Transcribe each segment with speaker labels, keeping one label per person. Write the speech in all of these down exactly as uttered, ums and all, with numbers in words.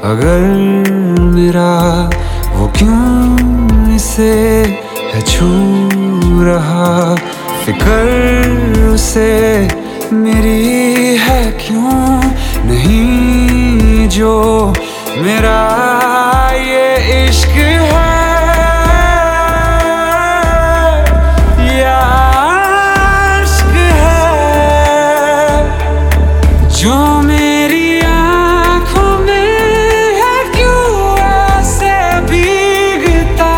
Speaker 1: अगर मेरा वो क्यों इसे है छू रहा, फिकर उसे मेरी है क्यों नहीं, जो मेरा ये इश्क है या इश्क है जो मेरी आंखों में है क्यों ऐसे भीगता।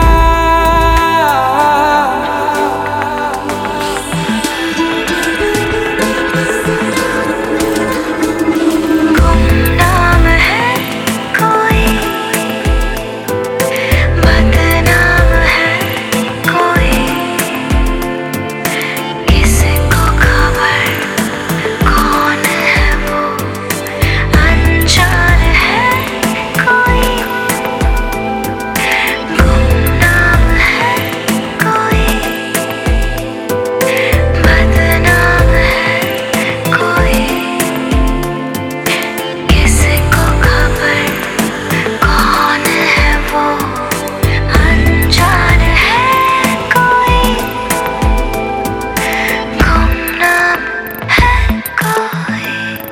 Speaker 2: गुमनाम है कोई, बदनाम है कोई, किसको खबर कौन है वो, अनजान है कोई। गुमनाम है कोई, बदनाम है कोई, किसको खबर कौन है वो, अनजान है कोई। गुमनाम है कोई।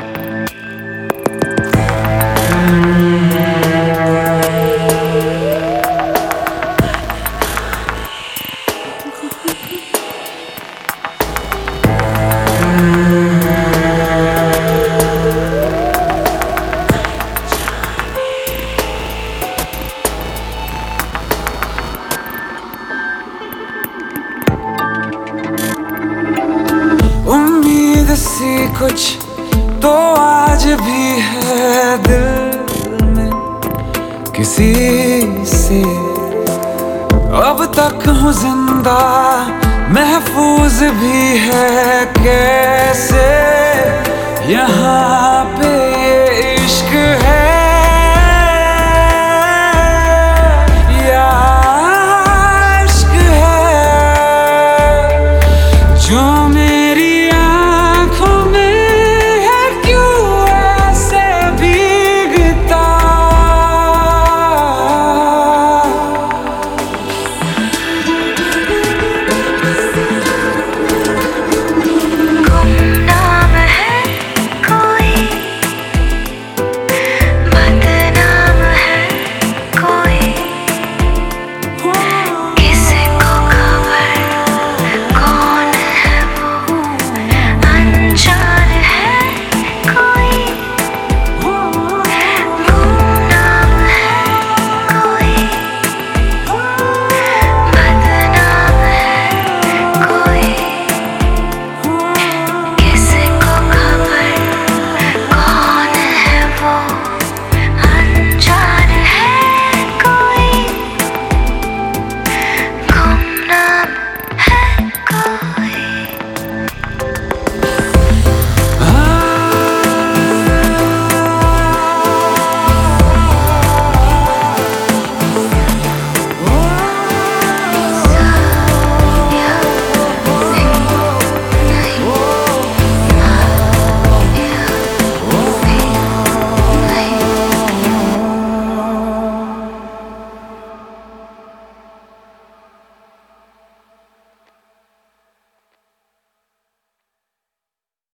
Speaker 1: उम्मीद सी कुछ तो आज भी है दिल में किसी से, अब तक हूँ जिंदा महफूज भी है कैसे, यहाँ पे ये इश्क है।